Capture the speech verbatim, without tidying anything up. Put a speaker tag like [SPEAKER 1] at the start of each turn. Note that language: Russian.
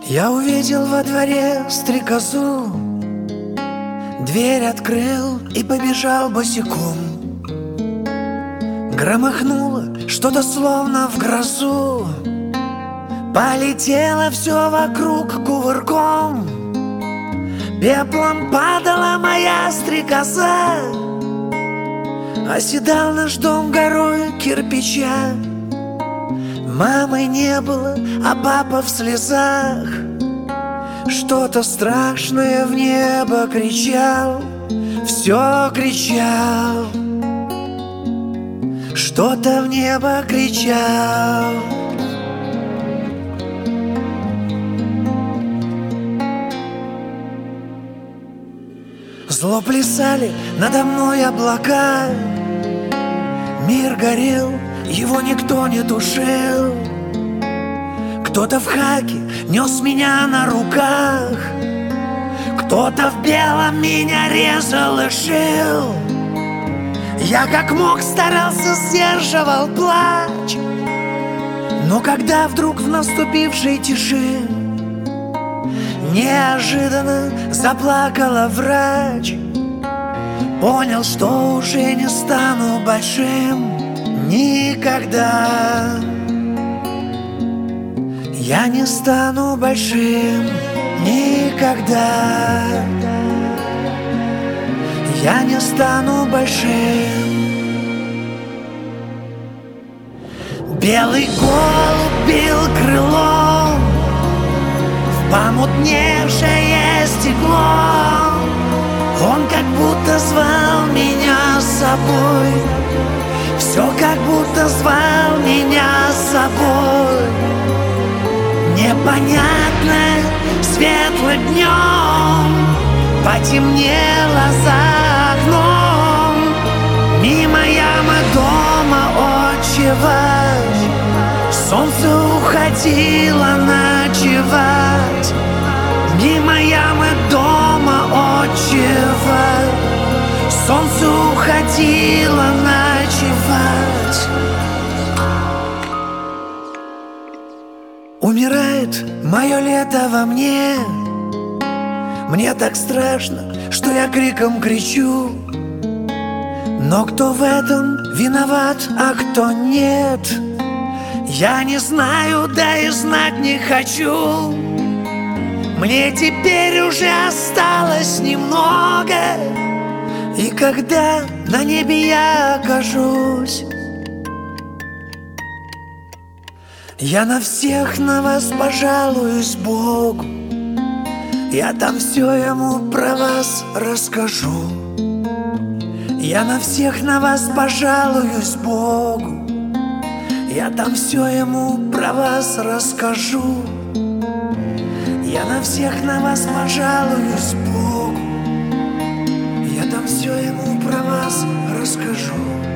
[SPEAKER 1] Я увидел во дворе стрекозу, дверь открыл и побежал босиком. Громыхнуло что-то словно в грозу, полетело все вокруг кувырком. Пеплом падала моя стрекоза, оседал наш дом горой кирпича. Мамы не было, а папа в слезах что-то страшное в небо кричал. Все кричал, что-то в небо кричал. Зло плясали надо мной облака, мир горел, его никто не тушил. Кто-то в хаке нес меня на руках, кто-то в белом меня резал и шил. Я как мог старался, сдерживал плач, но когда вдруг в наступившей тиши неожиданно заплакала врач, понял, что уже не стану большим никогда. Я не стану большим никогда. Я не стану большим. Белый голубь бил крылом в помутневшее стекло. Он как будто звал меня с собой, все как будто звал меня с собой. Непонятно, светлым днем потемнело за окном. Мимо ямы дома отчевать, солнце уходило ночевать. Мимо ямы дома отчевать, солнце уходило ночевать. Умирает мое лето во мне, мне так страшно, что я криком кричу. Но кто в этом виноват, а кто нет, я не знаю, да и знать не хочу. Мне теперь уже осталось немного, и когда на небе я окажусь, я на всех на вас пожалуюсь Богу. Я там все ему про вас расскажу. Я на всех на вас пожалуюсь Богу. Я там все ему про вас расскажу. Я на всех на вас пожалуюсь Богу. Я там все ему про вас расскажу.